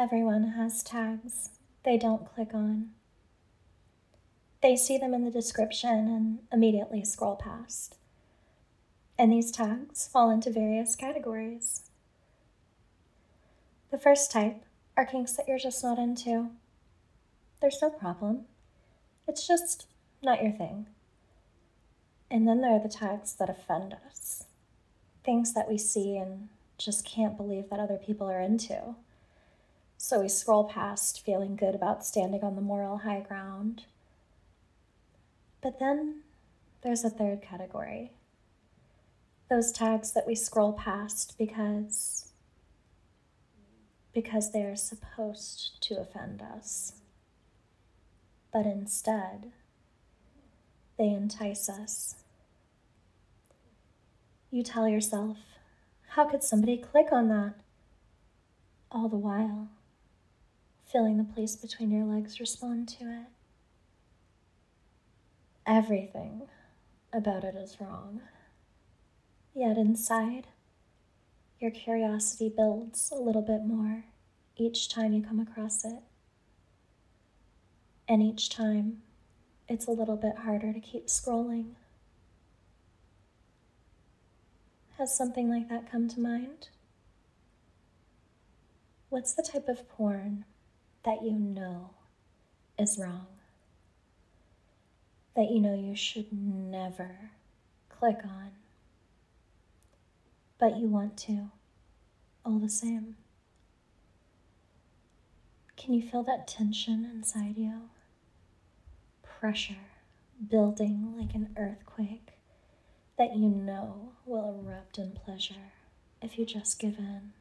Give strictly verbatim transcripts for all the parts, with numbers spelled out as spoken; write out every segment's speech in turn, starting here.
Everyone has tags they don't click on. They see them in the description and immediately scroll past. And these tags fall into various categories. The first type are kinks that you're just not into. There's no problem. It's just not your thing. And then there are the tags that offend us. Things that we see and just can't believe that other people are into. So we scroll past feeling good about standing on the moral high ground. But then there's a third category. Those tags that we scroll past because, because they are supposed to offend us. But instead, they entice us. You tell yourself, how could somebody click on that? All the while, feeling the place between your legs respond to it. Everything about it is wrong. Yet inside, your curiosity builds a little bit more each time you come across it. And each time, it's a little bit harder to keep scrolling. Has something like that come to mind? What's the type of porn that you know is wrong? That you know you should never click on, but you want to, all the same? Can you feel that tension inside you? Pressure building like an earthquake that you know will erupt in pleasure if you just give in.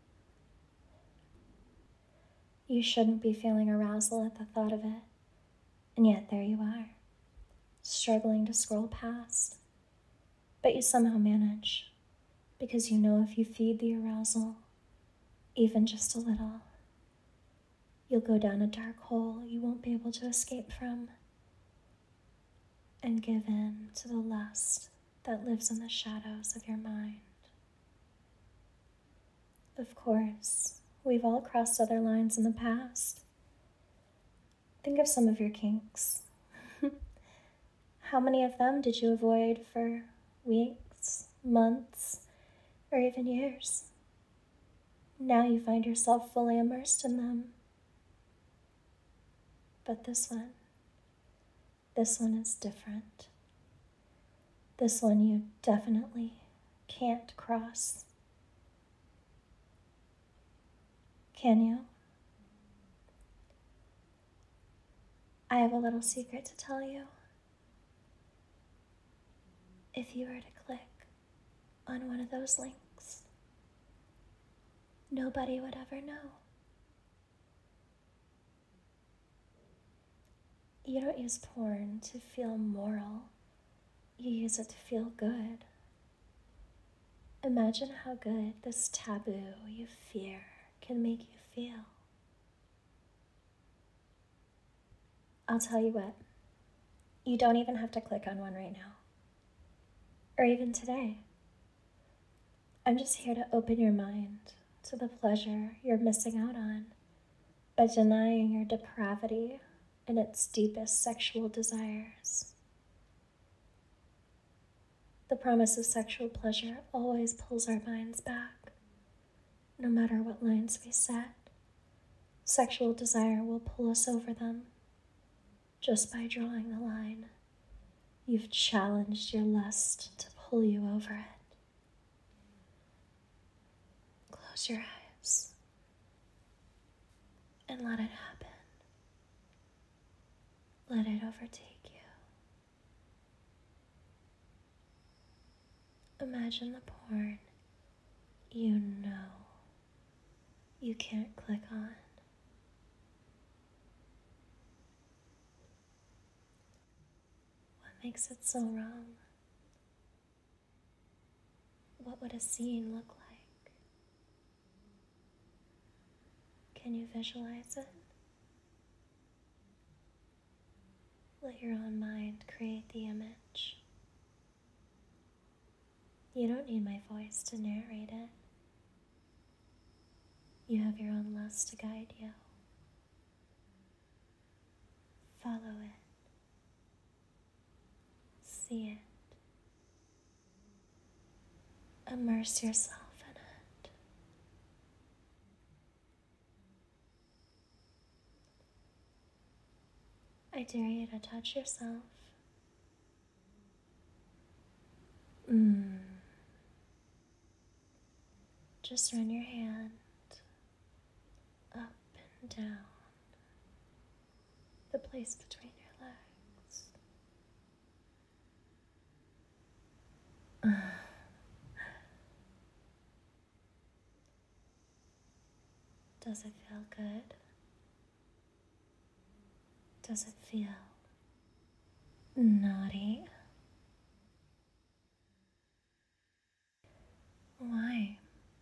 You shouldn't be feeling arousal at the thought of it, and yet there you are, struggling to scroll past. But you somehow manage, because you know if you feed the arousal, even just a little, you'll go down a dark hole you won't be able to escape from, and give in to the lust that lives in the shadows of your mind. Of course, we've all crossed other lines in the past. Think of some of your kinks. How many of them did you avoid for weeks, months, or even years? Now you find yourself fully immersed in them. But this one, this one is different. This one you definitely can't cross. Can you? I have a little secret to tell you. If you were to click on one of those links, nobody would ever know. You don't use porn to feel moral. You use it to feel good. Imagine how good this taboo you fear can make you feel. I'll tell you what, you don't even have to click on one right now, or even today. I'm just here to open your mind to the pleasure you're missing out on by denying your depravity and its deepest sexual desires. The promise of sexual pleasure always pulls our minds back. No matter what lines we set, sexual desire will pull us over them. Just by drawing the line, you've challenged your lust to pull you over it. Close your eyes and let it happen. Let it overtake you. Imagine the porn you know you can't click on. What makes it so wrong? What would a scene look like? Can you visualize it? Let your own mind create the image. You don't need my voice to narrate it. You have your own lust to guide you. Follow it. See it. Immerse yourself in it. I dare you to touch yourself. Mm. Just run your hand up and down the place between your legs. Does it feel good? Does it feel naughty? Why?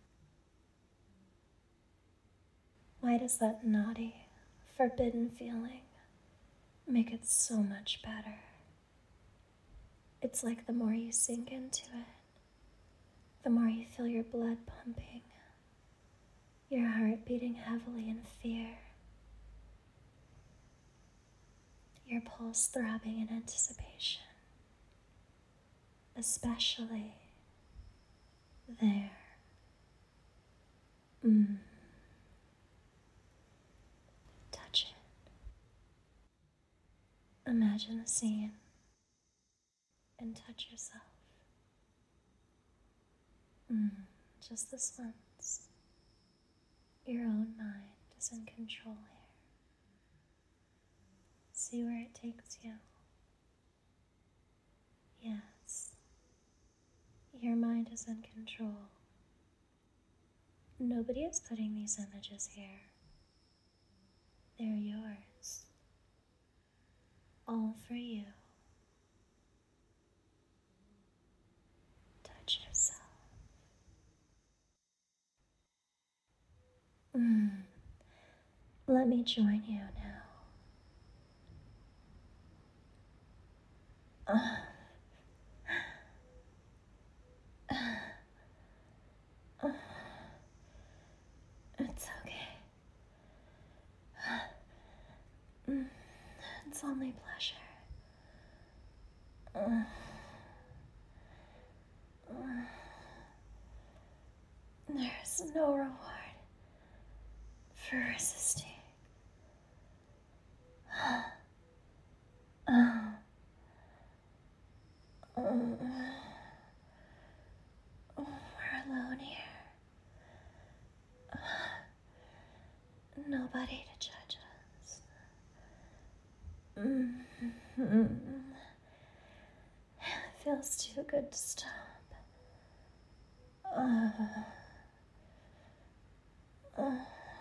Why does that naughty, forbidden feeling make it so much better? It's like the more you sink into it, the more you feel your blood pumping, your heart beating heavily in fear, your pulse throbbing in anticipation, especially there. Mm. Touch it. Imagine the scene and touch yourself. Mm. Just this once. Your own mind is in control here. See where it takes you. Yes, your mind is in control. Nobody is putting these images here. They're yours. All for you. Touch yourself. Mm. Let me join you now. Uh. Uh. It's okay. Mm. It's only pleasure. Uh. Uh. There's no reward for resisting. Uh. Uh. We're alone here. Nobody to judge us. Mm-hmm. It feels too good to stop. Uh, uh,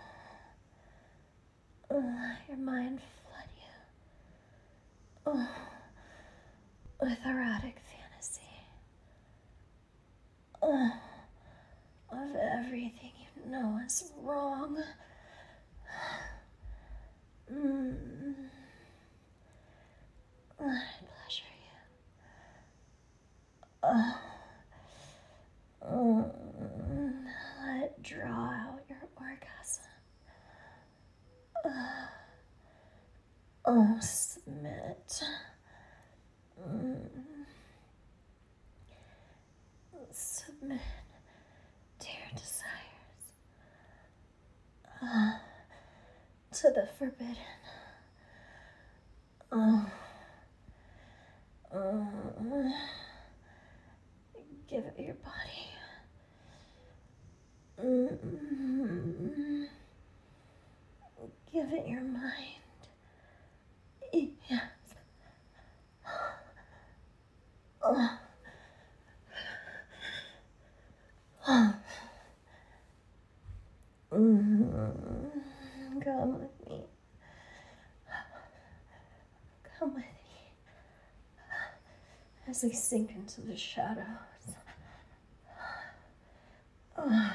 uh, your mind flood you uh, with erotic fantasy uh, of everything you know is wrong. Mm. Let it pleasure you. Uh, uh, let it draw out your orgasm. Uh, oh, submit. Mm. Submit to your desires. Uh, to the forbidden. Oh. Uh, give it your body. Mm-hmm. Give it your mind. Yes. Oh. Oh. Mm-hmm. Come with me. Come with me as we sink into the shadows. Oh.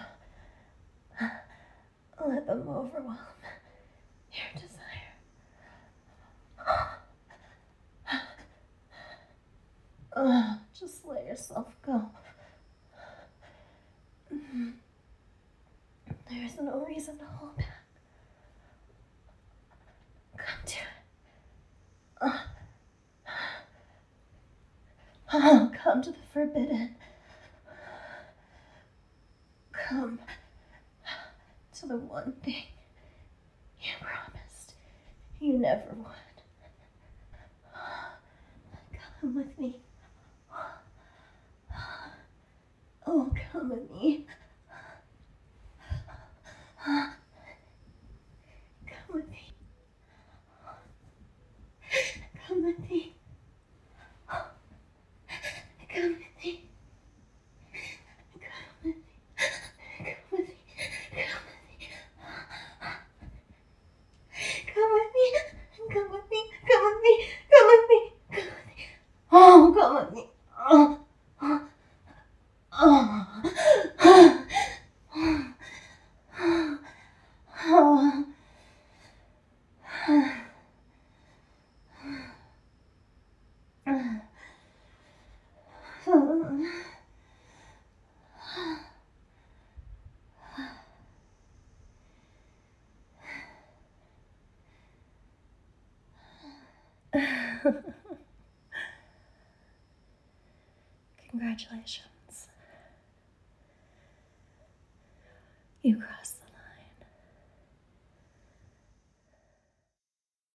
Let them overwhelm your desire. Oh. Just let yourself go. There's no reason to hold back. Come to it. Uh, oh, come to the forbidden. Come to the one thing you promised you never would. Come with me. Oh, come with me. Come with me. Come with me. Come with me. Come with me. Come with me. Come with me. Come with me. Come with me. Come with me. Come with me. Oh, come with me. Oh. Oh. Congratulations. You crossed